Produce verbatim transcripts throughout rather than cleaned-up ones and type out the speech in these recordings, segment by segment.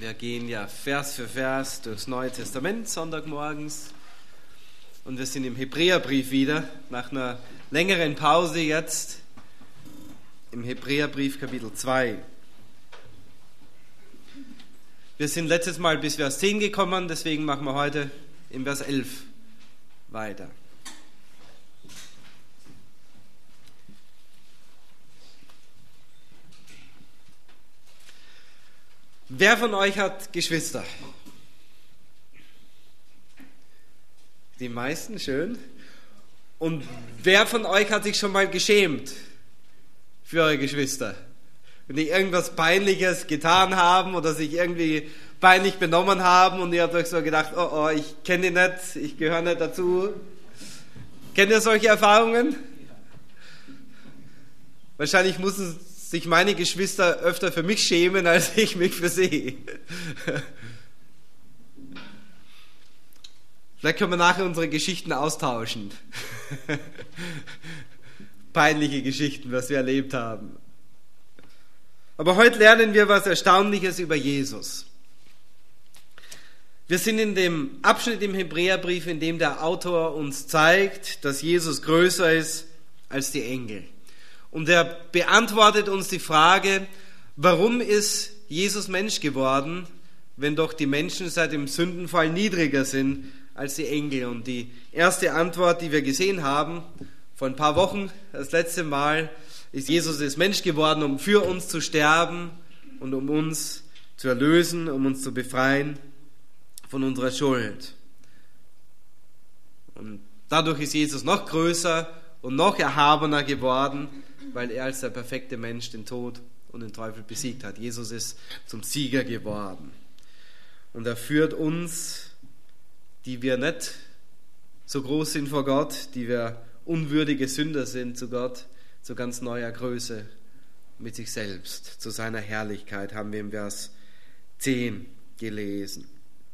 Wir gehen ja Vers für Vers durchs Neue Testament Sonntagmorgens und wir sind im Hebräerbrief wieder, nach einer längeren Pause jetzt im Hebräerbrief Kapitel zwei. Wir sind letztes Mal bis Vers zehn gekommen, deswegen machen wir heute im Vers elf weiter. Wer von euch hat Geschwister? Die meisten, schön. Und wer von euch hat sich schon mal geschämt für eure Geschwister? Wenn die irgendwas Peinliches getan haben oder sich irgendwie peinlich benommen haben und ihr habt euch so gedacht, oh, oh, ich kenne die nicht, ich gehöre nicht dazu. Kennt ihr solche Erfahrungen? Wahrscheinlich mussten sich meine Geschwister öfter für mich schämen, als ich mich für sie. Vielleicht können wir nachher unsere Geschichten austauschen. Peinliche Geschichten, was wir erlebt haben. Aber heute lernen wir was Erstaunliches über Jesus. Wir sind in dem Abschnitt im Hebräerbrief, in dem der Autor uns zeigt, dass Jesus größer ist als die Engel. Und er beantwortet uns die Frage, warum ist Jesus Mensch geworden, wenn doch die Menschen seit dem Sündenfall niedriger sind als die Engel. Und die erste Antwort, die wir gesehen haben, vor ein paar Wochen, das letzte Mal, ist, Jesus ist Mensch geworden, um für uns zu sterben und um uns zu erlösen, um uns zu befreien von unserer Schuld. Und dadurch ist Jesus noch größer und noch erhabener geworden, weil er als der perfekte Mensch den Tod und den Teufel besiegt hat. Jesus ist zum Sieger geworden. Und er führt uns, die wir nicht so groß sind vor Gott, die wir unwürdige Sünder sind, zu Gott, zu ganz neuer Größe mit sich selbst, zu seiner Herrlichkeit, haben wir im Vers zehn gelesen.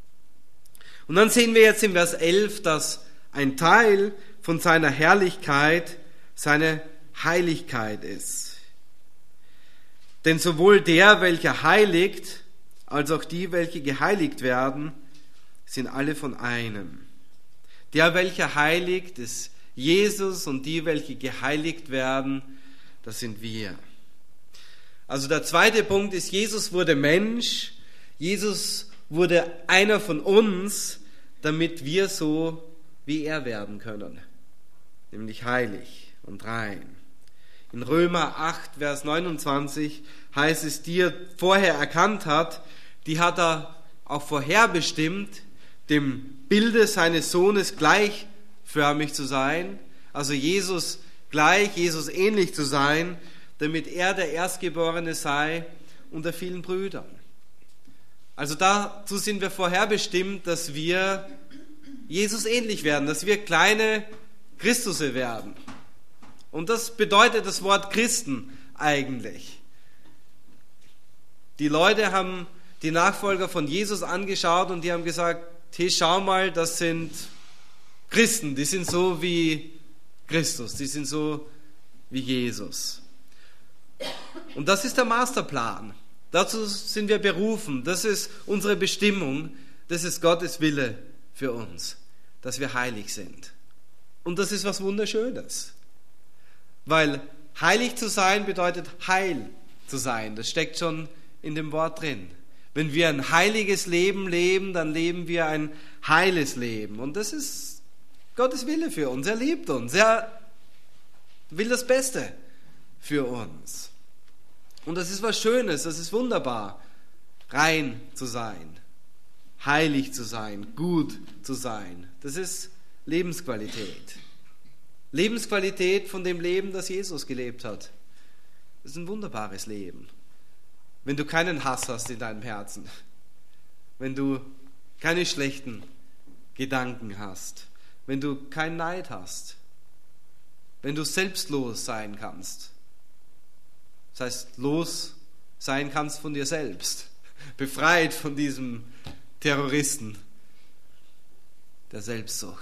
Und dann sehen wir jetzt im Vers elf, dass ein Teil von seiner Herrlichkeit seine Heiligkeit ist. Denn sowohl der, welcher heiligt, als auch die, welche geheiligt werden, sind alle von einem. Der, welcher heiligt, ist Jesus, und die, welche geheiligt werden, das sind wir. Also der zweite Punkt ist, Jesus wurde Mensch, Jesus wurde einer von uns, damit wir so wie er werden können, nämlich heilig und rein. In Römer acht, Vers neunundzwanzig heißt es, die er vorher erkannt hat, die hat er auch vorherbestimmt, dem Bilde seines Sohnes gleichförmig zu sein, also Jesus gleich, Jesus ähnlich zu sein, damit er der Erstgeborene sei unter vielen Brüdern. Also dazu sind wir vorherbestimmt, dass wir Jesus ähnlich werden, dass wir kleine Christusse werden. Und das bedeutet das Wort Christen eigentlich. Die Leute haben die Nachfolger von Jesus angeschaut und die haben gesagt, hey, schau mal, das sind Christen, die sind so wie Christus, die sind so wie Jesus. Und das ist der Masterplan. Dazu sind wir berufen. Das ist unsere Bestimmung. Das ist Gottes Wille für uns, dass wir heilig sind. Und das ist was Wunderschönes. Weil heilig zu sein bedeutet heil zu sein. Das steckt schon in dem Wort drin. Wenn wir ein heiliges Leben leben, dann leben wir ein heiles Leben. Und das ist Gottes Wille für uns. Er liebt uns. Er will das Beste für uns. Und das ist was Schönes, das ist wunderbar, rein zu sein, heilig zu sein, gut zu sein. Das ist Lebensqualität. Lebensqualität von dem Leben, das Jesus gelebt hat. Das ist ein wunderbares Leben. Wenn du keinen Hass hast in deinem Herzen, wenn du keine schlechten Gedanken hast, wenn du keinen Neid hast, wenn du selbstlos sein kannst, das heißt, los sein kannst von dir selbst, befreit von diesem Terroristen der Selbstsucht.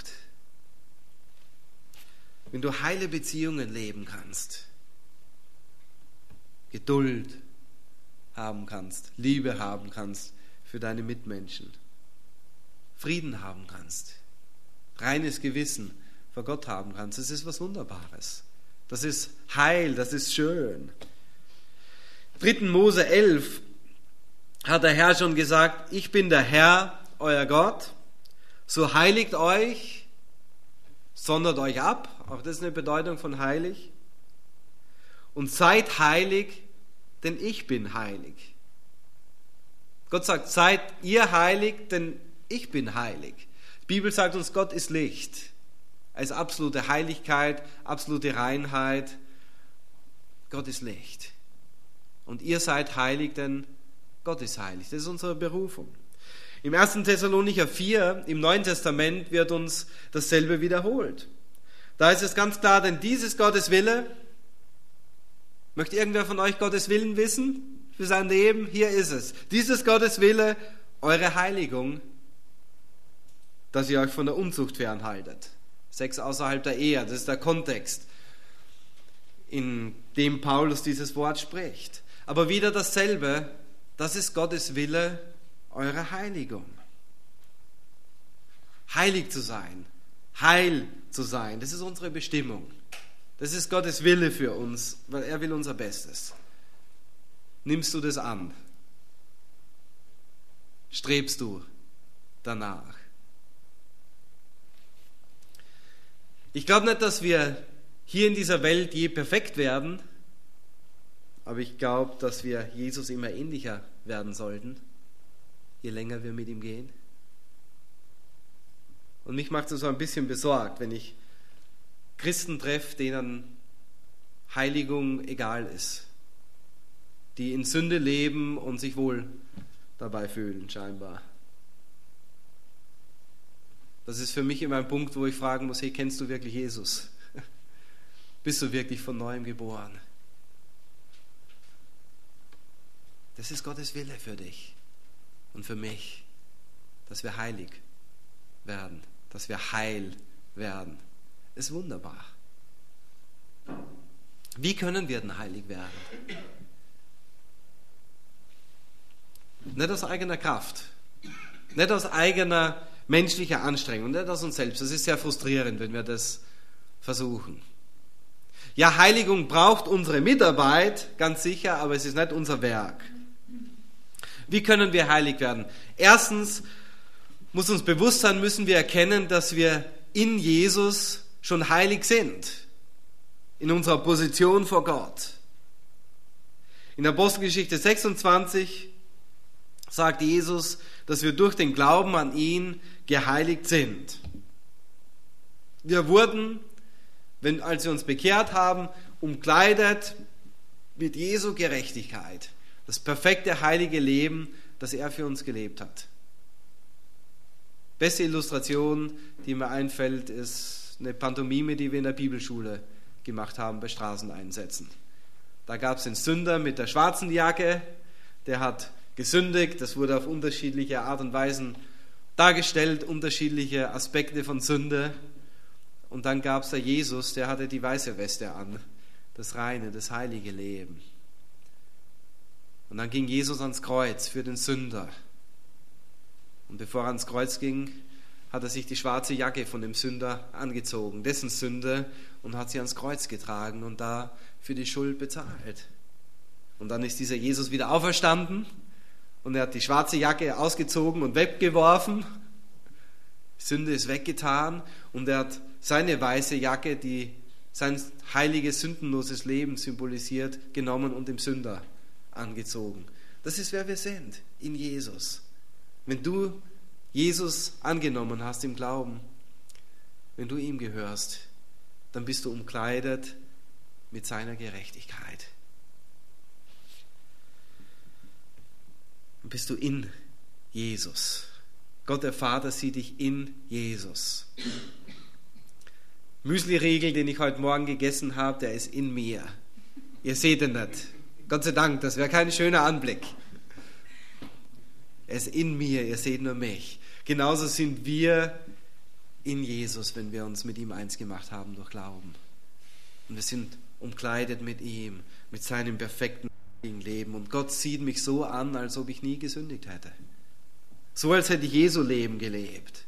Wenn du heile Beziehungen leben kannst, Geduld haben kannst, Liebe haben kannst für deine Mitmenschen. Frieden haben kannst. Reines Gewissen vor Gott haben kannst. Das ist was Wunderbares. Das ist Heil, das ist schön. dritten Mose elf hat der Herr schon gesagt, ich bin der Herr, euer Gott, so heiligt euch, sondert euch ab, auch das ist eine Bedeutung von heilig, und seid heilig, denn ich bin heilig. Gott sagt, seid ihr heilig, denn ich bin heilig. Die Bibel sagt uns, Gott ist Licht. Er ist absolute Heiligkeit, absolute Reinheit. Gott ist Licht. Und ihr seid heilig, denn Gott ist heilig. Das ist unsere Berufung. Im ersten Thessalonicher vier, im Neuen Testament, wird uns dasselbe wiederholt. Da ist es ganz klar, denn dies ist Gottes Wille. Möchte irgendwer von euch Gottes Willen wissen für sein Leben? Hier ist es. Dies ist Gottes Wille, eure Heiligung, dass ihr euch von der Unzucht fernhaltet. Sex außerhalb der Ehe, das ist der Kontext, in dem Paulus dieses Wort spricht. Aber wieder dasselbe, das ist Gottes Wille, eure Heiligung. Heilig zu sein, heil zu sein, das ist unsere Bestimmung. Das ist Gottes Wille für uns, weil er will unser Bestes. Nimmst du das an? Strebst du danach? Ich glaube nicht, dass wir hier in dieser Welt je perfekt werden, aber ich glaube, dass wir Jesus immer ähnlicher werden sollten, je länger wir mit ihm gehen. Und mich macht es so ein bisschen besorgt, wenn ich Christen treffe, denen Heiligung egal ist, die in Sünde leben und sich wohl dabei fühlen, scheinbar. Das ist für mich immer ein Punkt, wo ich fragen muss, hey, kennst du wirklich Jesus? Bist du wirklich von Neuem geboren? Das ist Gottes Wille für dich und für mich, dass wir heilig werden, dass wir heil werden. Ist wunderbar. Wie können wir denn heilig werden? Nicht aus eigener Kraft, nicht aus eigener menschlicher Anstrengung, nicht aus uns selbst. Das ist sehr frustrierend, wenn wir das versuchen. Ja, Heiligung braucht unsere Mitarbeit, ganz sicher, aber es ist nicht unser Werk. Wie können wir heilig werden? Erstens muss uns bewusst sein, müssen wir erkennen, dass wir in Jesus schon heilig sind, in unserer Position vor Gott. In Apostelgeschichte sechsundzwanzig sagt Jesus, dass wir durch den Glauben an ihn geheiligt sind. Wir wurden, wenn, als wir uns bekehrt haben, umkleidet mit Jesu Gerechtigkeit. Das perfekte, heilige Leben, das er für uns gelebt hat. Beste Illustration, die mir einfällt, ist eine Pantomime, die wir in der Bibelschule gemacht haben bei Straßeneinsätzen. Da gab es den Sünder mit der schwarzen Jacke, der hat gesündigt, das wurde auf unterschiedliche Art und Weisen dargestellt, unterschiedliche Aspekte von Sünde. Und dann gab es da Jesus, der hatte die weiße Weste an, das reine, das heilige Leben. Und dann ging Jesus ans Kreuz für den Sünder. Und bevor er ans Kreuz ging, hat er sich die schwarze Jacke von dem Sünder angezogen, dessen Sünde, und hat sie ans Kreuz getragen und da für die Schuld bezahlt. Und dann ist dieser Jesus wieder auferstanden und er hat die schwarze Jacke ausgezogen und weggeworfen. Die Sünde ist weggetan und er hat seine weiße Jacke, die sein heiliges, sündenloses Leben symbolisiert, genommen und dem Sünder angezogen. Das ist, wer wir sind, in Jesus. Wenn du Jesus angenommen hast im Glauben, wenn du ihm gehörst, dann bist du umkleidet mit seiner Gerechtigkeit. Dann bist du in Jesus. Gott der Vater sieht dich in Jesus. Müsli-Riegel, den ich heute Morgen gegessen habe, der ist in mir. Ihr seht ihn nicht. Gott sei Dank, das wäre kein schöner Anblick. Er ist in mir, ihr seht nur mich. Genauso sind wir in Jesus, wenn wir uns mit ihm eins gemacht haben durch Glauben. Und wir sind umkleidet mit ihm, mit seinem perfekten Leben. Und Gott sieht mich so an, als ob ich nie gesündigt hätte. So, als hätte Jesu Leben gelebt.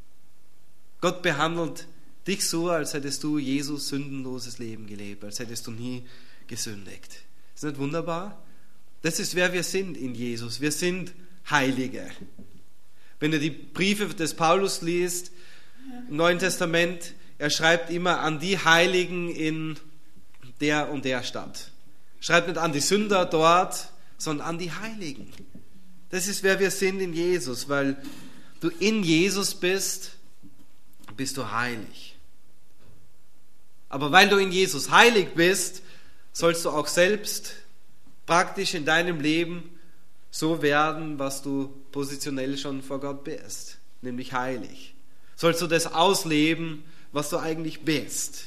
Gott behandelt dich so, als hättest du Jesus sündenloses Leben gelebt, als hättest du nie gesündigt. Ist nicht wunderbar? Das ist, wer wir sind in Jesus. Wir sind Heilige. Wenn du die Briefe des Paulus liest, im Neuen Testament, er schreibt immer an die Heiligen in der und der Stadt. Schreibt nicht an die Sünder dort, sondern an die Heiligen. Das ist, wer wir sind in Jesus, weil du in Jesus bist, bist du heilig. Aber weil du in Jesus heilig bist, sollst du auch selbst praktisch in deinem Leben so werden, was du positionell schon vor Gott bist, nämlich heilig. Sollst du das ausleben, was du eigentlich bist.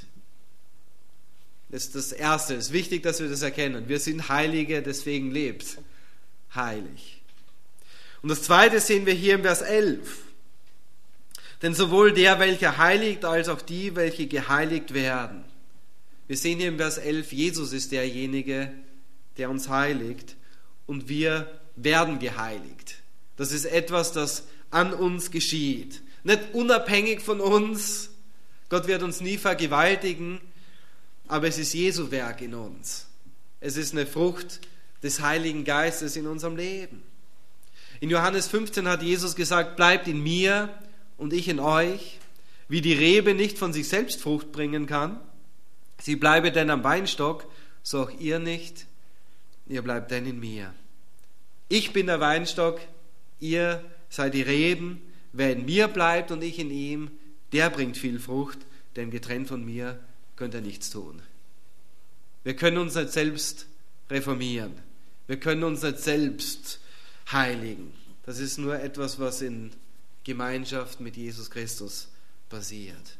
Das ist das Erste. Es ist wichtig, dass wir das erkennen. Wir sind Heilige, deswegen lebt heilig. Und das Zweite sehen wir hier im Vers elf. Denn sowohl der, welcher heiligt, als auch die, welche geheiligt werden. Wir sehen hier im Vers elf, Jesus ist derjenige, der uns heiligt und wir werden geheiligt. Das ist etwas, das an uns geschieht. Nicht unabhängig von uns. Gott wird uns nie vergewaltigen, aber es ist Jesu Werk in uns. Es ist eine Frucht des Heiligen Geistes in unserem Leben. In Johannes fünfzehn hat Jesus gesagt, bleibt in mir und ich in euch, wie die Rebe nicht von sich selbst Frucht bringen kann. Sie bleibe denn am Weinstock, so auch ihr nicht, ihr bleibt denn in mir. Ich bin der Weinstock, ihr seid die Reben. Wer in mir bleibt und ich in ihm, der bringt viel Frucht, denn getrennt von mir könnt ihr nichts tun. Wir können uns nicht selbst reformieren. Wir können uns nicht selbst heiligen. Das ist nur etwas, was in Gemeinschaft mit Jesus Christus passiert.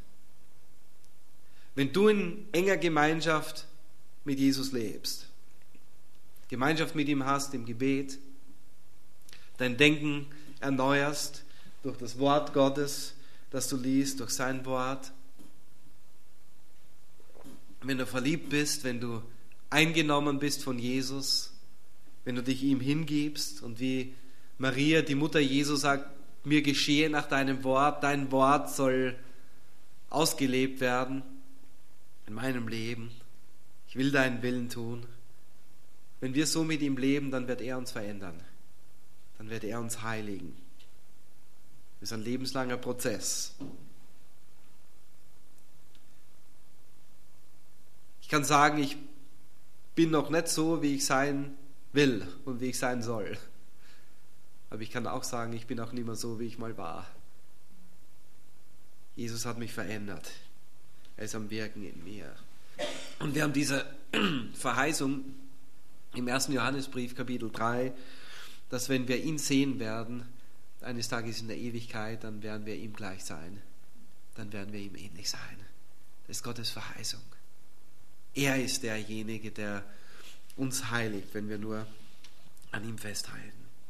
Wenn du in enger Gemeinschaft mit Jesus lebst, Gemeinschaft mit ihm hast im Gebet, dein Denken erneuerst durch das Wort Gottes, das du liest, durch sein Wort, wenn du verliebt bist, wenn du eingenommen bist von Jesus, wenn du dich ihm hingibst und wie Maria, die Mutter Jesu, sagt, mir geschehe nach deinem Wort, dein Wort soll ausgelebt werden in meinem Leben. Ich will deinen Willen tun. Wenn wir so mit ihm leben, dann wird er uns verändern. Dann wird er uns heiligen. Das ist ein lebenslanger Prozess. Ich kann sagen, ich bin noch nicht so, wie ich sein will und wie ich sein soll. Aber ich kann auch sagen, ich bin auch nicht mehr so, wie ich mal war. Jesus hat mich verändert. Er ist am Wirken in mir. Und wir haben diese Verheißung im ersten Johannesbrief, Kapitel drei, dass wenn wir ihn sehen werden, eines Tages in der Ewigkeit, dann werden wir ihm gleich sein. Dann werden wir ihm ähnlich sein. Das ist Gottes Verheißung. Er ist derjenige, der uns heiligt, wenn wir nur an ihm festhalten.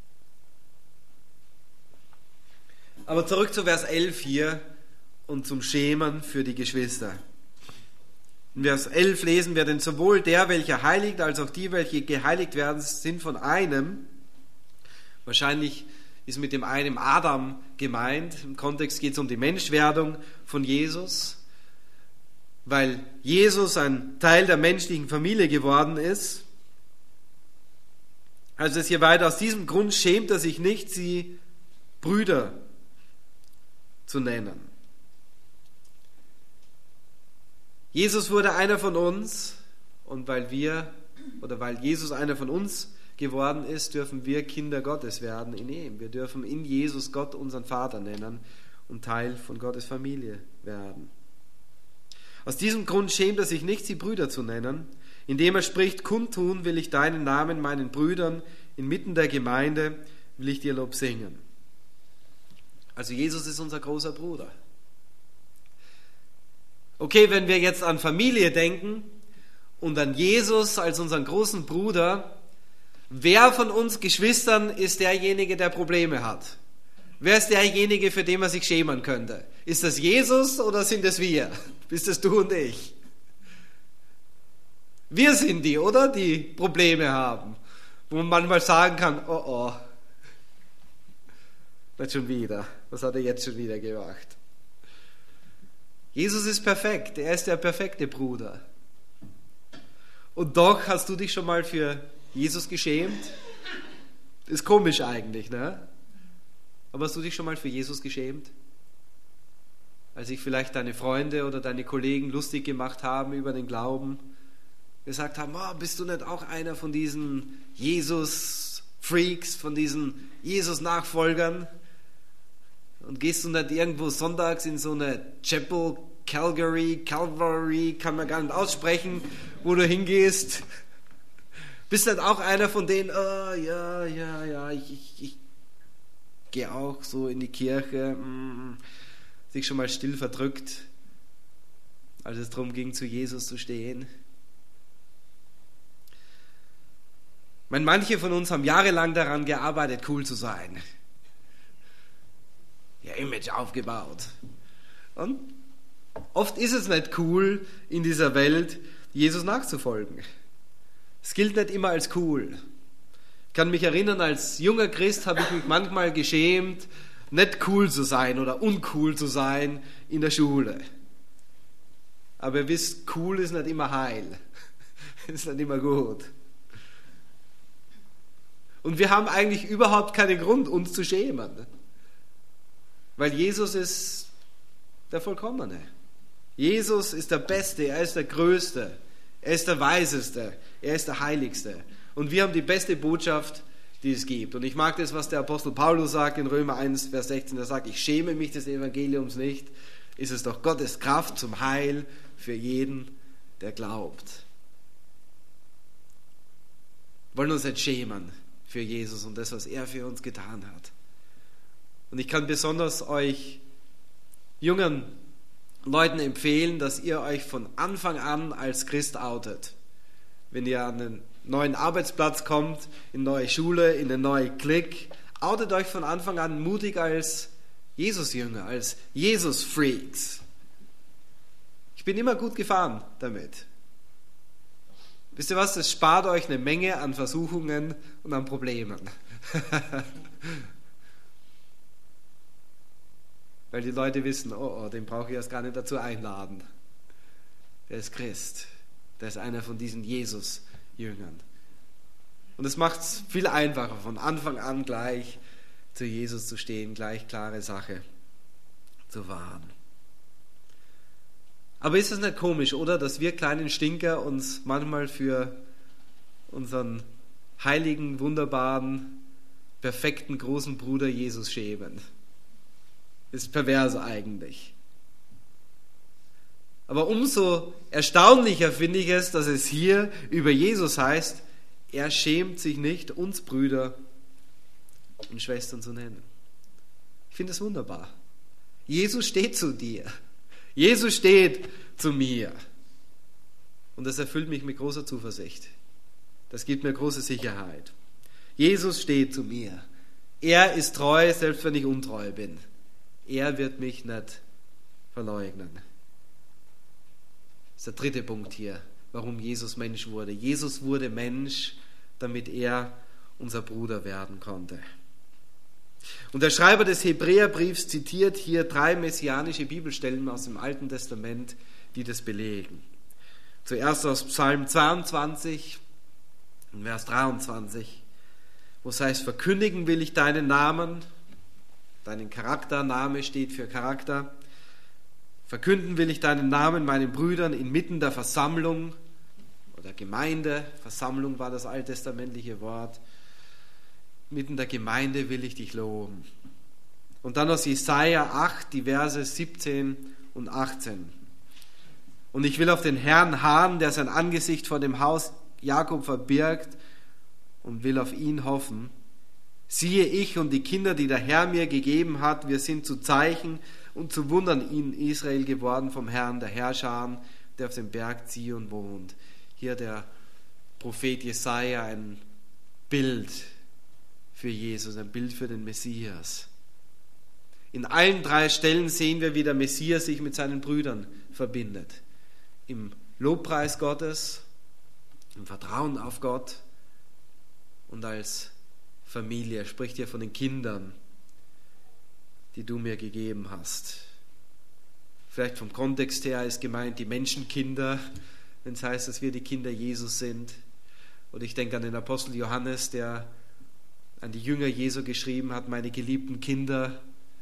Aber zurück zu Vers elf hier und zum Schemen für die Geschwister. In Vers elf lesen wir, denn sowohl der, welcher heiligt, als auch die, welche geheiligt werden, sind von einem. Wahrscheinlich ist mit dem einen Adam gemeint. Im Kontext geht es um die Menschwerdung von Jesus, weil Jesus ein Teil der menschlichen Familie geworden ist. Also es hier weiter, aus diesem Grund schämt er sich nicht, sie Brüder zu nennen. Jesus wurde einer von uns und weil wir oder weil Jesus einer von uns geworden ist, dürfen wir Kinder Gottes werden in ihm. Wir dürfen in Jesus Gott unseren Vater nennen und Teil von Gottes Familie werden. Aus diesem Grund schämt er sich nicht, sie Brüder zu nennen, indem er spricht, kundtun will ich deinen Namen meinen Brüdern, inmitten der Gemeinde will ich dir Lob singen. Also Jesus ist unser großer Bruder. Okay, wenn wir jetzt an Familie denken und an Jesus als unseren großen Bruder, wer von uns Geschwistern ist derjenige, der Probleme hat? Wer ist derjenige, für den man sich schämen könnte? Ist das Jesus oder sind es wir? Bist es du und ich? Wir sind die, oder? Die Probleme haben. Wo man manchmal sagen kann, oh oh. Nicht schon wieder. Was hat er jetzt schon wieder gemacht? Jesus ist perfekt. Er ist der perfekte Bruder. Und doch hast du dich schon mal für Jesus geschämt? Ist komisch eigentlich, ne? Aber hast du dich schon mal für Jesus geschämt? Als sich vielleicht deine Freunde oder deine Kollegen lustig gemacht haben über den Glauben, gesagt haben, oh, bist du nicht auch einer von diesen Jesus-Freaks, von diesen Jesus-Nachfolgern? Und gehst du nicht irgendwo sonntags in so eine Chapel, Calgary, Calvary, kann man gar nicht aussprechen, wo du hingehst? Bist du nicht auch einer von denen, oh, ja, ja, ja, ich, ich, ich gehe auch so in die Kirche, mm, sich schon mal still verdrückt, als es darum ging, zu Jesus zu stehen? Ich meine, manche von uns haben jahrelang daran gearbeitet, cool zu sein. Ihr Image aufgebaut. Und oft ist es nicht cool, in dieser Welt Jesus nachzufolgen. Es gilt nicht immer als cool. Ich kann mich erinnern, als junger Christ habe ich mich manchmal geschämt, nicht cool zu sein oder uncool zu sein in der Schule. Aber ihr wisst, cool ist nicht immer heil. Ist nicht immer gut. Und wir haben eigentlich überhaupt keinen Grund, uns zu schämen. Weil Jesus ist der Vollkommene. Jesus ist der Beste, er ist der Größte, er ist der Weiseste, er ist der Heiligste. Und wir haben die beste Botschaft, die es gibt. Und ich mag das, was der Apostel Paulus sagt in Römer eins, Vers sechzehn. Er sagt, ich schäme mich des Evangeliums nicht. Ist es doch Gottes Kraft zum Heil für jeden, der glaubt. Wir wollen uns nicht schämen für Jesus und das, was er für uns getan hat. Und ich kann besonders euch jungen Leuten empfehlen, dass ihr euch von Anfang an als Christ outet. Wenn ihr an einen neuen Arbeitsplatz kommt, in eine neue Schule, in eine neue Clique, outet euch von Anfang an mutig als Jesus-Jünger, als Jesus-Freaks. Ich bin immer gut gefahren damit. Wisst ihr was, das spart euch eine Menge an Versuchungen und an Problemen. Weil die Leute wissen, oh, oh, den brauche ich erst gar nicht dazu einladen. Der ist Christ. Der ist einer von diesen Jesus-Jüngern. Und es macht es viel einfacher, von Anfang an gleich zu Jesus zu stehen, gleich klare Sache zu wahren. Aber ist es nicht komisch, oder, dass wir kleinen Stinker uns manchmal für unseren heiligen, wunderbaren, perfekten, großen Bruder Jesus schämen? Ist pervers eigentlich. Aber umso erstaunlicher finde ich es, dass es hier über Jesus heißt, er schämt sich nicht, uns Brüder und Schwestern zu nennen. Ich finde es wunderbar. Jesus steht zu dir. Jesus steht zu mir. Und das erfüllt mich mit großer Zuversicht. Das gibt mir große Sicherheit. Jesus steht zu mir. Er ist treu, selbst wenn ich untreu bin. Er wird mich nicht verleugnen. Das ist der dritte Punkt hier, warum Jesus Mensch wurde. Jesus wurde Mensch, damit er unser Bruder werden konnte. Und der Schreiber des Hebräerbriefs zitiert hier drei messianische Bibelstellen aus dem Alten Testament, die das belegen. Zuerst aus Psalm zweiundzwanzig, Vers dreiundzwanzig, wo es heißt, verkündigen will ich deinen Namen, deinen Charakter, Name steht für Charakter. Verkünden will ich deinen Namen meinen Brüdern inmitten der Versammlung oder Gemeinde. Versammlung war das alttestamentliche Wort. Mitten der Gemeinde will ich dich loben. Und dann aus Jesaja acht, die Verse siebzehn und achtzehn. Und ich will auf den Herrn harren, der sein Angesicht vor dem Haus Jakob verbirgt, und will auf ihn hoffen. Siehe, ich und die Kinder, die der Herr mir gegeben hat, wir sind zu Zeichen und zu Wundern in Israel geworden vom Herrn der Herrscher, der auf dem Berg Zion wohnt. Hier der Prophet Jesaja, ein Bild für Jesus, ein Bild für den Messias. In allen drei Stellen sehen wir, wie der Messias sich mit seinen Brüdern verbindet. Im Lobpreis Gottes, im Vertrauen auf Gott und als Familie. Er spricht hier von den Kindern, die du mir gegeben hast. Vielleicht vom Kontext her ist gemeint die Menschenkinder, wenn es heißt, dass wir die Kinder Jesus sind. Und ich denke an den Apostel Johannes, der an die Jünger Jesu geschrieben hat, meine geliebten Kinder.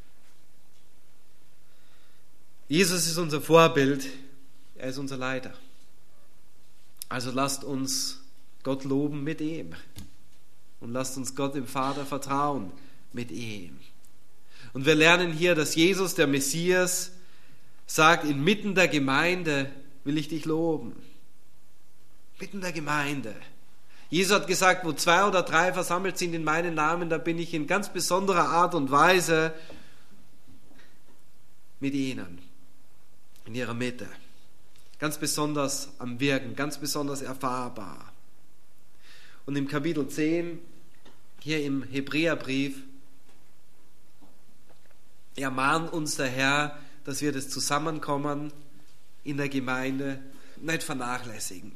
Jesus ist unser Vorbild, er ist unser Leiter. Also lasst uns Gott loben mit ihm und lasst uns Gott dem Vater vertrauen mit ihm. Und wir lernen hier, dass Jesus, der Messias, sagt, inmitten der Gemeinde will ich dich loben. Mitten der Gemeinde. Jesus hat gesagt, wo zwei oder drei versammelt sind in meinem Namen, da bin ich in ganz besonderer Art und Weise mit ihnen, in ihrer Mitte. Ganz besonders am Wirken, ganz besonders erfahrbar. Und im Kapitel zehn, hier im Hebräerbrief, ermahnt uns der Herr, dass wir das Zusammenkommen in der Gemeinde nicht vernachlässigen.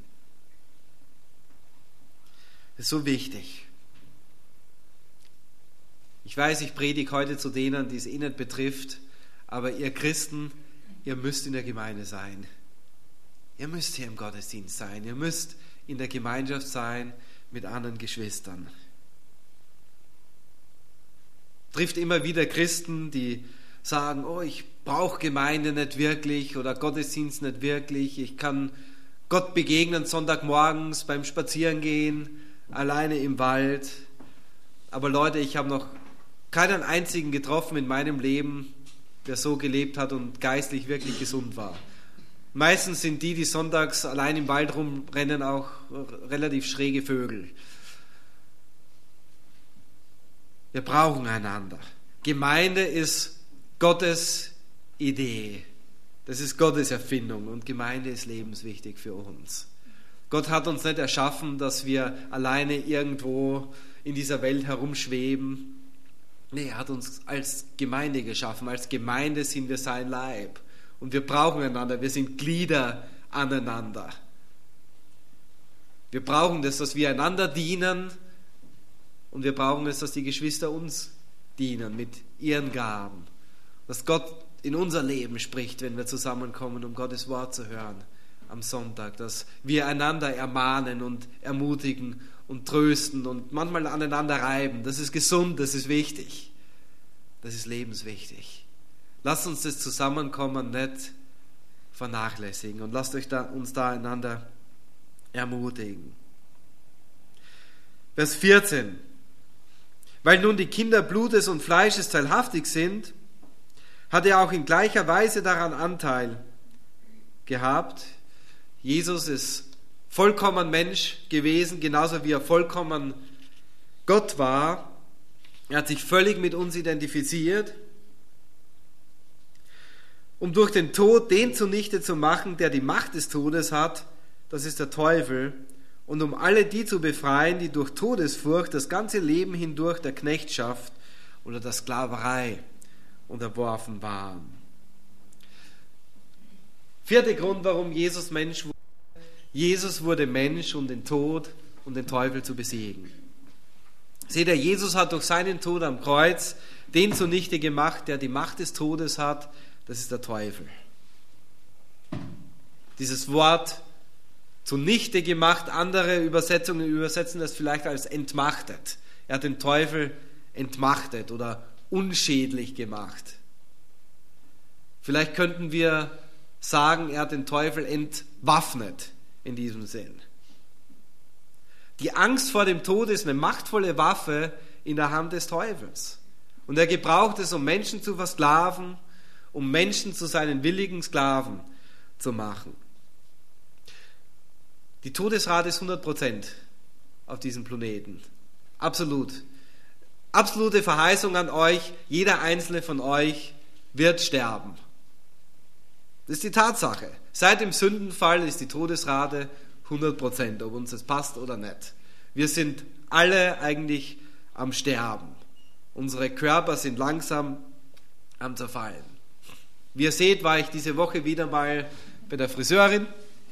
Das ist so wichtig. Ich weiß, ich predige heute zu denen, die es eh nicht betrifft, aber ihr Christen, ihr müsst in der Gemeinde sein. Ihr müsst hier im Gottesdienst sein. Ihr müsst in der Gemeinschaft sein mit anderen Geschwistern. Trifft immer wieder Christen, die sagen, oh, ich brauche Gemeinde nicht wirklich oder Gottesdienst nicht wirklich. Ich kann Gott begegnen Sonntagmorgens beim Spazierengehen, alleine im Wald. Aber Leute, ich habe noch keinen einzigen getroffen in meinem Leben, der so gelebt hat und geistlich wirklich gesund war. Meistens sind die, die sonntags allein im Wald rumrennen, auch relativ schräge Vögel. Wir brauchen einander. Gemeinde ist Gottes Idee. Das ist Gottes Erfindung und Gemeinde ist lebenswichtig für uns. Gott hat uns nicht erschaffen, dass wir alleine irgendwo in dieser Welt herumschweben. Nee, er hat uns als Gemeinde geschaffen. Als Gemeinde sind wir sein Leib. Und wir brauchen einander. Wir sind Glieder aneinander. Wir brauchen das, dass wir einander dienen. Und wir brauchen es, dass die Geschwister uns dienen mit ihren Gaben. Dass Gott in unser Leben spricht, wenn wir zusammenkommen, um Gottes Wort zu hören am Sonntag. Dass wir einander ermahnen und ermutigen und trösten und manchmal aneinander reiben. Das ist gesund, das ist wichtig. Das ist lebenswichtig. Lasst uns das Zusammenkommen nicht vernachlässigen und lasst euch da, uns da einander ermutigen. Vers vierzehn. Weil nun die Kinder Blutes und Fleisches teilhaftig sind, hat er auch in gleicher Weise daran Anteil gehabt. Jesus ist vollkommen Mensch gewesen, genauso wie er vollkommen Gott war. Er hat sich völlig mit uns identifiziert, um durch den Tod den zunichte zu machen, der die Macht des Todes hat, das ist der Teufel, und um alle die zu befreien, die durch Todesfurcht das ganze Leben hindurch der Knechtschaft oder der Sklaverei unterworfen waren. Vierter Grund, warum Jesus Mensch wurde. Jesus wurde Mensch, um den Tod und den Teufel zu besiegen. Seht ihr, Jesus hat durch seinen Tod am Kreuz den zunichte gemacht, der die Macht des Todes hat, das ist der Teufel. Dieses Wort zunichte gemacht, andere Übersetzungen übersetzen das vielleicht als entmachtet. Er hat den Teufel entmachtet oder unschädlich gemacht. Vielleicht könnten wir sagen, er hat den Teufel entwaffnet in diesem Sinn. Die Angst vor dem Tod ist eine machtvolle Waffe in der Hand des Teufels. Und er gebraucht es, um Menschen zu versklaven, um Menschen zu seinen willigen Sklaven zu machen. Die Todesrate ist hundert Prozent auf diesem Planeten. Absolut. Absolute Verheißung an euch, jeder einzelne von euch wird sterben. Das ist die Tatsache. Seit dem Sündenfall ist die Todesrate hundert Prozent, ob uns das passt oder nicht. Wir sind alle eigentlich am Sterben. Unsere Körper sind langsam am Zerfallen. Wie ihr seht, war ich diese Woche wieder mal bei der Friseurin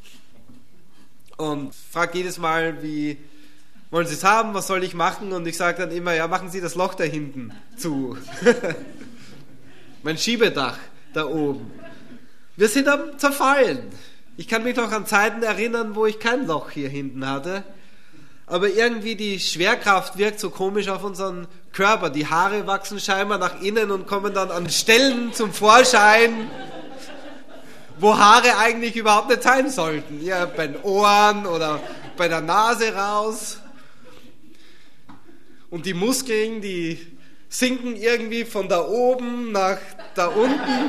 und frage jedes Mal, wie wollen Sie es haben, was soll ich machen? Und ich sage dann immer, ja, machen Sie das Loch da hinten zu. mein Schiebedach da oben. Wir sind am Zerfallen. Ich kann mich noch an Zeiten erinnern, wo ich kein Loch hier hinten hatte. Aber irgendwie die Schwerkraft wirkt so komisch auf unseren Körper. Die Haare wachsen scheinbar nach innen und kommen dann an Stellen zum Vorschein, wo Haare eigentlich überhaupt nicht sein sollten. Ja, bei den Ohren oder bei der Nase raus. Und die Muskeln, die sinken irgendwie von da oben nach da unten.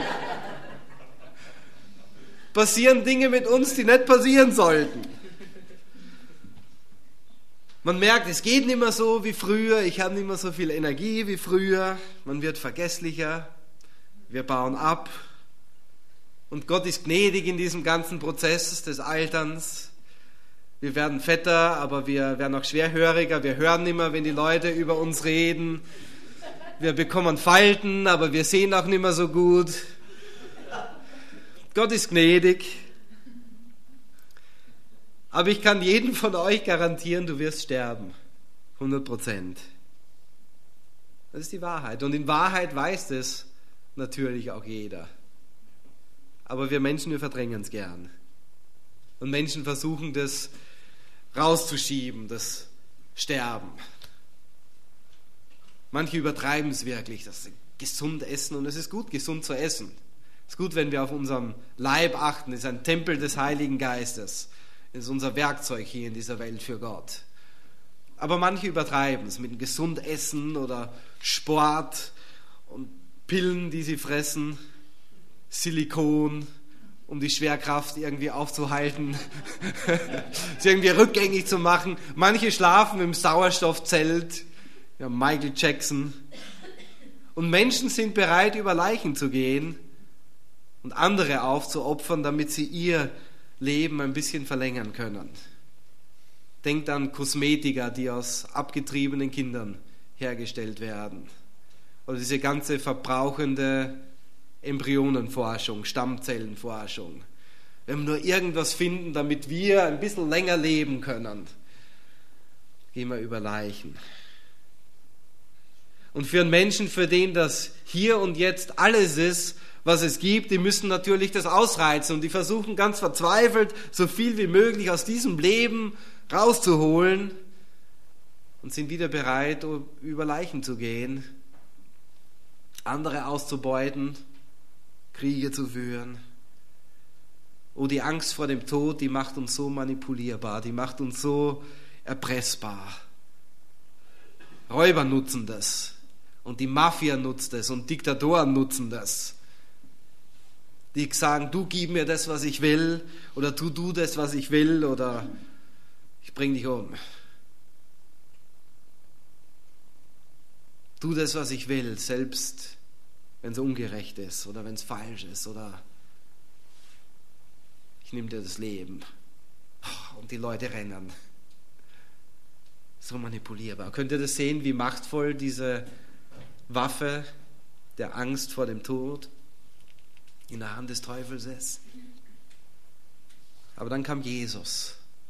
Passieren Dinge mit uns, die nicht passieren sollten. Man merkt, es geht nicht mehr so wie früher, ich habe nicht mehr so viel Energie wie früher, man wird vergesslicher, wir bauen ab. Und Gott ist gnädig in diesem ganzen Prozess des Alterns. Wir werden fetter, aber wir werden auch schwerhöriger, wir hören nicht mehr, wenn die Leute über uns reden. Wir bekommen Falten, aber wir sehen auch nicht mehr so gut. Gott ist gnädig. Aber ich kann jedem von euch garantieren, du wirst sterben. hundert Prozent. Das ist die Wahrheit. Und in Wahrheit weiß das natürlich auch jeder. Aber wir Menschen, wir verdrängen es gern. Und Menschen versuchen das rauszuschieben, das Sterben. Manche übertreiben es wirklich, dass sie gesund essen, und es ist gut, gesund zu essen. Es ist gut, wenn wir auf unserem Leib achten. Es ist ein Tempel des Heiligen Geistes. Es ist unser Werkzeug hier in dieser Welt für Gott. Aber manche übertreiben es mit dem gesund Essen oder Sport und Pillen, die sie fressen, Silikon, um die Schwerkraft irgendwie aufzuhalten, sie irgendwie rückgängig zu machen. Manche schlafen im Sauerstoffzelt, ja, Michael Jackson. Und Menschen sind bereit, über Leichen zu gehen und andere aufzuopfern, damit sie ihr Leben ein bisschen verlängern können. Denkt an Kosmetika, die aus abgetriebenen Kindern hergestellt werden. Oder diese ganze verbrauchende Embryonenforschung, Stammzellenforschung. Wenn wir nur irgendwas finden, damit wir ein bisschen länger leben können, gehen wir über Leichen. Und für einen Menschen, für den das hier und jetzt alles ist, was es gibt, die müssen natürlich das ausreizen und die versuchen ganz verzweifelt, so viel wie möglich aus diesem Leben rauszuholen und sind wieder bereit, über Leichen zu gehen, andere auszubeuten, Kriege zu führen. Oh, die Angst vor dem Tod, die macht uns so manipulierbar, die macht uns so erpressbar. Räuber nutzen das und die Mafia nutzt es und Diktatoren nutzen das. Die sagen, du gib mir das, was ich will, oder tu du das, was ich will, oder ich bring dich um. Tu das, was ich will, selbst wenn es ungerecht ist oder wenn es falsch ist, oder ich nehme dir das Leben. Und die Leute rennen. So manipulierbar. Könnt ihr das sehen, wie machtvoll diese Waffe der Angst vor dem Tod in der Hand des Teufels ist? Aber dann kam Jesus.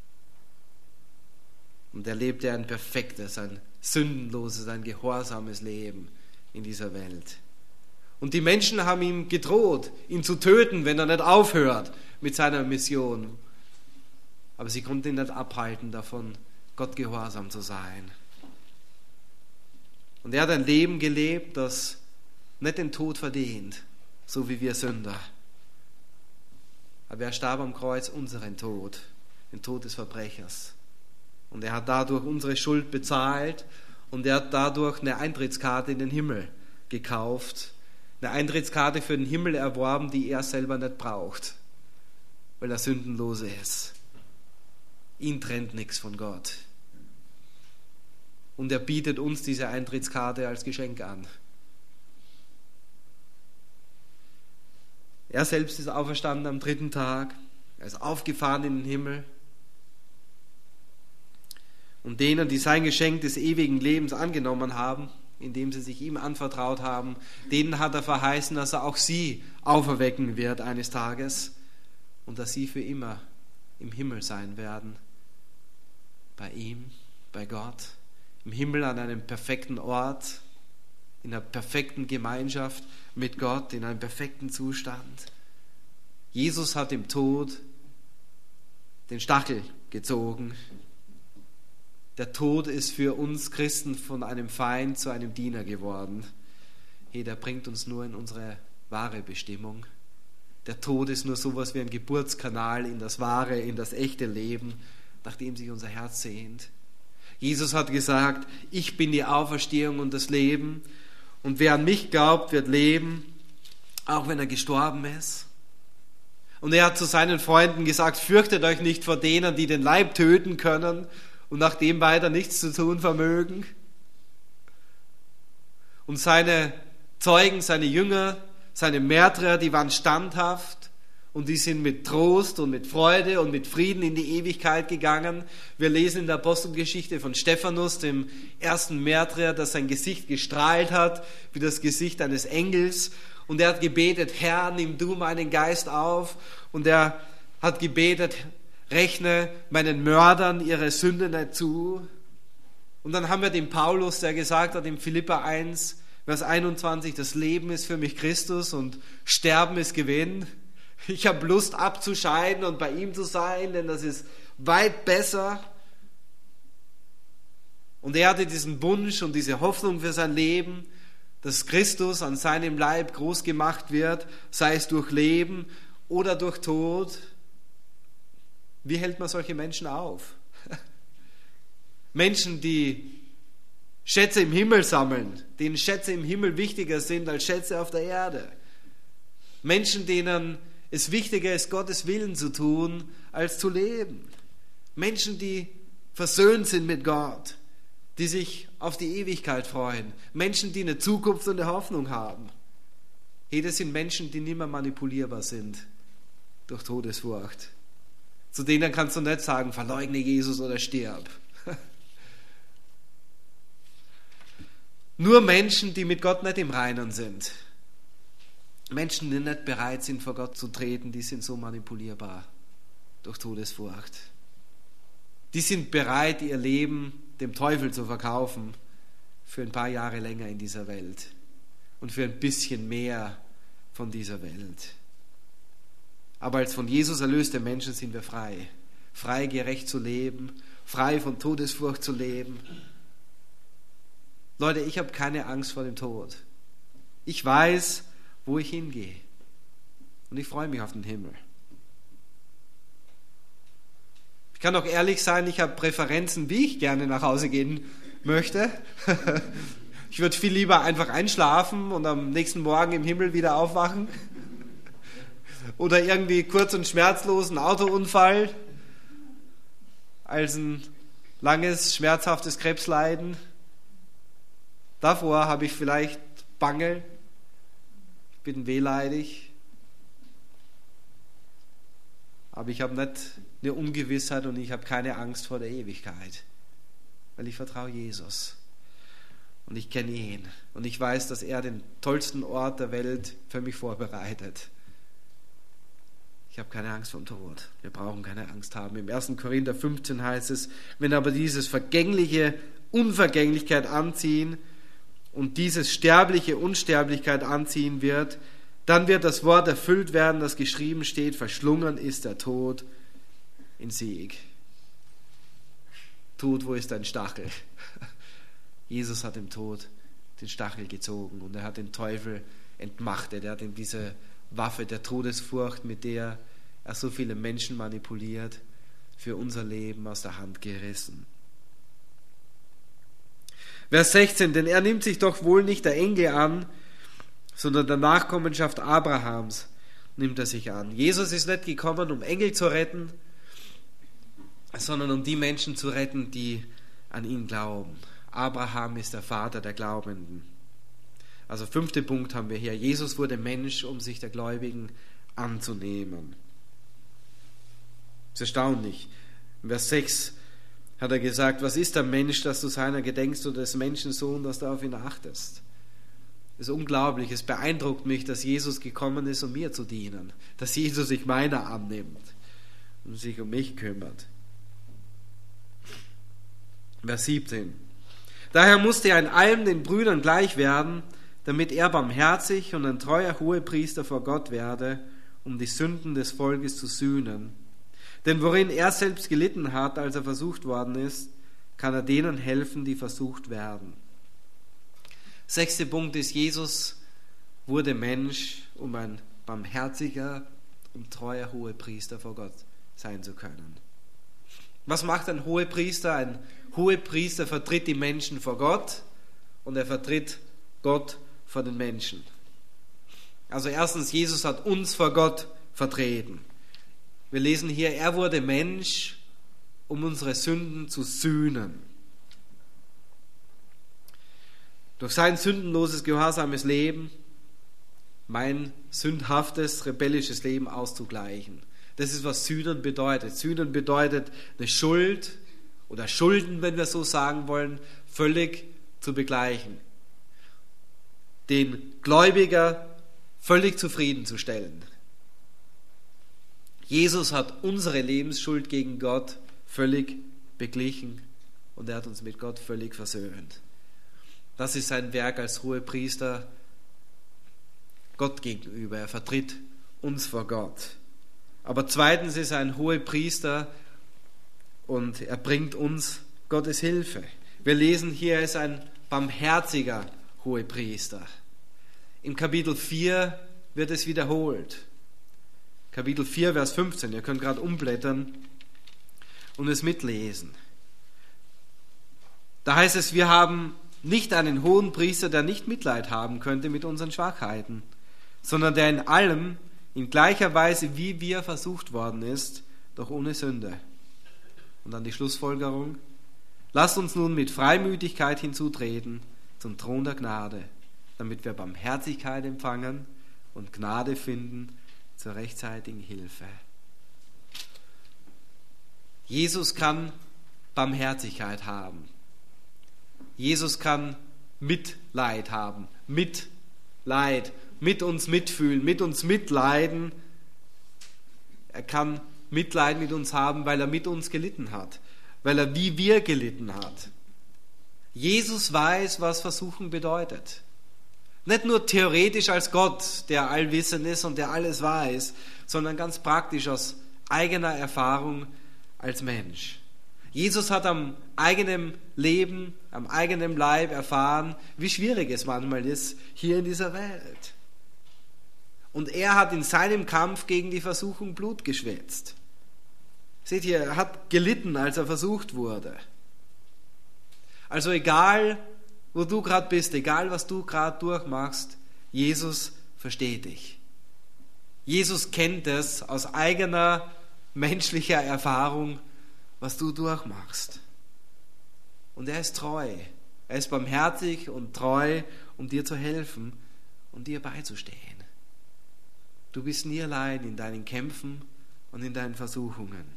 Und er lebte ein perfektes, ein sündenloses, ein gehorsames Leben in dieser Welt. Und die Menschen haben ihm gedroht, ihn zu töten, wenn er nicht aufhört mit seiner Mission. Aber sie konnten ihn nicht abhalten davon, Gott gehorsam zu sein. Und er hat ein Leben gelebt, das nicht den Tod verdient, so wie wir Sünder. Aber er starb am Kreuz unseren Tod, den Tod des Verbrechers. Und er hat dadurch unsere Schuld bezahlt und er hat dadurch eine Eintrittskarte in den Himmel gekauft, eine Eintrittskarte für den Himmel erworben, die er selber nicht braucht, weil er sündenlos ist. Ihn trennt nichts von Gott. Und er bietet uns diese Eintrittskarte als Geschenk an. Er selbst ist auferstanden am dritten Tag, er ist aufgefahren in den Himmel. Und denen, die sein Geschenk des ewigen Lebens angenommen haben, indem sie sich ihm anvertraut haben, denen hat er verheißen, dass er auch sie auferwecken wird eines Tages und dass sie für immer im Himmel sein werden. Bei ihm, bei Gott, im Himmel an einem perfekten Ort, in einer perfekten Gemeinschaft mit Gott, in einem perfekten Zustand. Jesus hat im Tod den Stachel gezogen. Der Tod ist für uns Christen von einem Feind zu einem Diener geworden. Hey, der bringt uns nur in unsere wahre Bestimmung. Der Tod ist nur sowas wie ein Geburtskanal in das wahre, in das echte Leben, nach dem sich unser Herz sehnt. Jesus hat gesagt, ich bin die Auferstehung und das Leben, und wer an mich glaubt, wird leben, auch wenn er gestorben ist. Und er hat zu seinen Freunden gesagt, fürchtet euch nicht vor denen, die den Leib töten können und nach dem weiter nichts zu tun vermögen. Und seine Zeugen, seine Jünger, seine Märtyrer, die waren standhaft und die sind mit Trost und mit Freude und mit Frieden in die Ewigkeit gegangen. Wir lesen in der Apostelgeschichte von Stephanus, dem ersten Märtyrer, dass sein Gesicht gestrahlt hat wie das Gesicht eines Engels. Und er hat gebetet, Herr, nimm du meinen Geist auf. Und er hat gebetet, rechne meinen Mördern ihre Sünde nicht zu. Und dann haben wir den Paulus, der gesagt hat in Philipper eins, Vers einundzwanzig, das Leben ist für mich Christus und Sterben ist Gewinn. Ich habe Lust abzuscheiden und bei ihm zu sein, denn das ist weit besser. Und er hatte diesen Wunsch und diese Hoffnung für sein Leben, dass Christus an seinem Leib groß gemacht wird, sei es durch Leben oder durch Tod. Wie hält man solche Menschen auf? Menschen, die Schätze im Himmel sammeln, denen Schätze im Himmel wichtiger sind als Schätze auf der Erde. Menschen, denen es wichtiger ist, Gottes Willen zu tun, als zu leben. Menschen, die versöhnt sind mit Gott, die sich auf die Ewigkeit freuen. Menschen, die eine Zukunft und eine Hoffnung haben. Hey, das sind Menschen, die nicht mehr manipulierbar sind durch Todesfurcht. Zu denen kannst du nicht sagen, verleugne Jesus oder stirb. Nur Menschen, die mit Gott nicht im Reinen sind. Menschen, die nicht bereit sind, vor Gott zu treten, die sind so manipulierbar durch Todesfurcht. Die sind bereit, ihr Leben dem Teufel zu verkaufen für ein paar Jahre länger in dieser Welt und für ein bisschen mehr von dieser Welt. Aber als von Jesus erlöste Menschen sind wir frei. Frei, gerecht zu leben, frei von Todesfurcht zu leben. Leute, ich habe keine Angst vor dem Tod. Ich weiß, wo ich hingehe. Und ich freue mich auf den Himmel. Ich kann auch ehrlich sein, ich habe Präferenzen, wie ich gerne nach Hause gehen möchte. Ich würde viel lieber einfach einschlafen und am nächsten Morgen im Himmel wieder aufwachen. Oder irgendwie kurz und schmerzlos ein Autounfall als ein langes, schmerzhaftes Krebsleiden. Davor habe ich vielleicht Bange, ich bin wehleidig, aber ich habe nicht eine Ungewissheit und ich habe keine Angst vor der Ewigkeit, weil ich vertraue Jesus und ich kenne ihn und ich weiß, dass er den tollsten Ort der Welt für mich vorbereitet. Ich habe keine Angst vor dem Tod. Wir brauchen keine Angst haben. Im ersten Korinther fünfzehn heißt es, wenn aber dieses vergängliche Unvergänglichkeit anziehen und dieses sterbliche Unsterblichkeit anziehen wird, dann wird das Wort erfüllt werden, das geschrieben steht, verschlungen ist der Tod in Sieg. Tod, wo ist dein Stachel? Jesus hat dem Tod den Stachel gezogen und er hat den Teufel entmachtet. Er hat ihm diese Waffe der Todesfurcht, mit der er so viele Menschen manipuliert, für unser Leben aus der Hand gerissen. Vers sechzehn, denn er nimmt sich doch wohl nicht der Engel an, sondern der Nachkommenschaft Abrahams nimmt er sich an. Jesus ist nicht gekommen, um Engel zu retten, sondern um die Menschen zu retten, die an ihn glauben. Abraham ist der Vater der Glaubenden. Also fünfter Punkt haben wir hier. Jesus wurde Mensch, um sich der Gläubigen anzunehmen. Das ist erstaunlich. In Vers sechs hat er gesagt, was ist der Mensch, dass du seiner gedenkst, oder des Menschensohn, dass du auf ihn achtest? Das ist unglaublich. Es beeindruckt mich, dass Jesus gekommen ist, um mir zu dienen. Dass Jesus sich meiner annimmt und sich um mich kümmert. Vers siebzehn. Daher musste er in allem den Brüdern gleich werden, damit er barmherzig und ein treuer Hohepriester vor Gott werde, um die Sünden des Volkes zu sühnen. Denn worin er selbst gelitten hat, als er versucht worden ist, kann er denen helfen, die versucht werden. Sechster Punkt ist, Jesus wurde Mensch, um ein barmherziger und treuer Hohepriester vor Gott sein zu können. Was macht ein Hohepriester? Ein Hohepriester vertritt die Menschen vor Gott und er vertritt Gott vor den Menschen. Also erstens, Jesus hat uns vor Gott vertreten. Wir lesen hier, er wurde Mensch, um unsere Sünden zu sühnen. Durch sein sündenloses, gehorsames Leben mein sündhaftes, rebellisches Leben auszugleichen. Das ist, was Sühnen bedeutet. Sühnen bedeutet, eine Schuld oder Schulden, wenn wir so sagen wollen, völlig zu begleichen. Den Gläubiger völlig zufriedenzustellen. Jesus hat unsere Lebensschuld gegen Gott völlig beglichen und er hat uns mit Gott völlig versöhnt. Das ist sein Werk als Hohepriester Gott gegenüber. Er vertritt uns vor Gott. Aber zweitens ist er ein Hohepriester und er bringt uns Gottes Hilfe. Wir lesen hier, er ist ein barmherziger Hohepriester. Im Kapitel vier wird es wiederholt. Kapitel vier, Vers fünfzehn. Ihr könnt gerade umblättern und es mitlesen. Da heißt es, wir haben nicht einen hohen Priester, der nicht Mitleid haben könnte mit unseren Schwachheiten, sondern der in allem, in gleicher Weise, wie wir versucht worden ist, doch ohne Sünde. Und dann die Schlussfolgerung. Lasst uns nun mit Freimütigkeit hinzutreten zum Thron der Gnade, damit wir Barmherzigkeit empfangen und Gnade finden zur rechtzeitigen Hilfe. Jesus kann Barmherzigkeit haben. Jesus kann Mitleid haben. Mitleid. Mit uns mitfühlen, mit uns mitleiden. Er kann Mitleid mit uns haben, weil er mit uns gelitten hat. Weil er wie wir gelitten hat. Jesus weiß, was Versuchen bedeutet. Nicht nur theoretisch als Gott, der allwissend ist und der alles weiß, sondern ganz praktisch aus eigener Erfahrung als Mensch. Jesus hat am eigenen Leben, am eigenen Leib erfahren, wie schwierig es manchmal ist hier in dieser Welt. Und er hat in seinem Kampf gegen die Versuchung Blut geschwitzt. Seht ihr, er hat gelitten, als er versucht wurde. Also egal, wo du gerade bist, egal, was du gerade durchmachst, Jesus versteht dich. Jesus kennt es aus eigener menschlicher Erfahrung, was du durchmachst. Und er ist treu. Er ist barmherzig und treu, um dir zu helfen und dir beizustehen. Du bist nie allein in deinen Kämpfen und in deinen Versuchungen.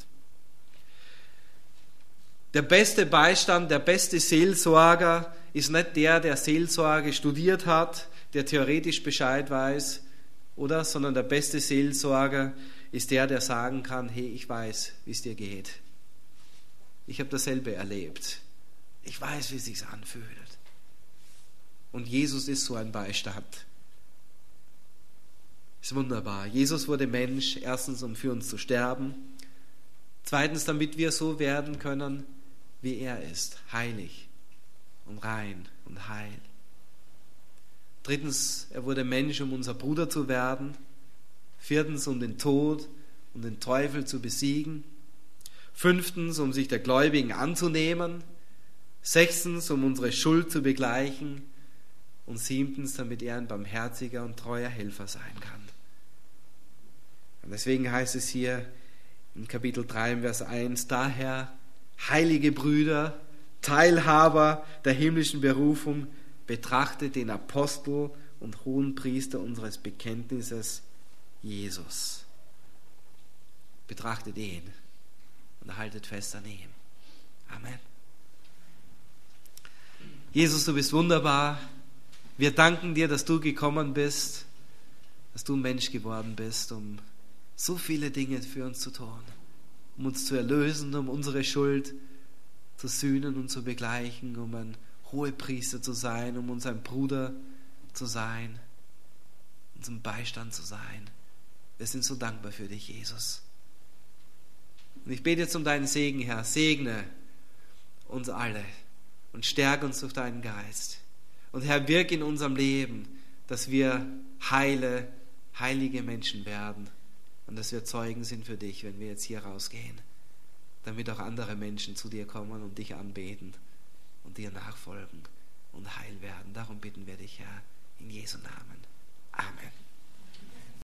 Der beste Beistand, der beste Seelsorger ist nicht der, der Seelsorge studiert hat, der theoretisch Bescheid weiß, oder, sondern der beste Seelsorger ist der, der sagen kann, hey, ich weiß, wie es dir geht. Ich habe dasselbe erlebt. Ich weiß, wie es sich anfühlt. Und Jesus ist so ein Beistand. Ist wunderbar. Jesus wurde Mensch, erstens, um für uns zu sterben. Zweitens, damit wir so werden können, wie er ist. Heilig und rein und heil. Drittens, er wurde Mensch, um unser Bruder zu werden. Viertens, um den Tod und den Teufel zu besiegen. Fünftens, um sich der Gläubigen anzunehmen. Sechstens, um unsere Schuld zu begleichen. Und siebtens, damit er ein barmherziger und treuer Helfer sein kann. Und deswegen heißt es hier in Kapitel drei, Vers eins, daher, heilige Brüder, Teilhaber der himmlischen Berufung, betrachtet den Apostel und Hohenpriester unseres Bekenntnisses, Jesus. Betrachtet ihn und haltet fest an ihm. Amen. Jesus, du bist wunderbar. Wir danken dir, dass du gekommen bist, dass du Mensch geworden bist, um so viele Dinge für uns zu tun, um uns zu erlösen, um unsere Schuld zu sühnen und zu begleichen, um ein Hohepriester zu sein, um uns ein Bruder zu sein, zum Beistand zu sein. Wir sind so dankbar für dich, Jesus. Und ich bete jetzt um deinen Segen, Herr. Segne uns alle und stärke uns durch deinen Geist. Und Herr, wirke in unserem Leben, dass wir heile, heilige Menschen werden und dass wir Zeugen sind für dich, wenn wir jetzt hier rausgehen, damit auch andere Menschen zu dir kommen und dich anbeten und dir nachfolgen und heil werden. Darum bitten wir dich, Herr, in Jesu Namen. Amen.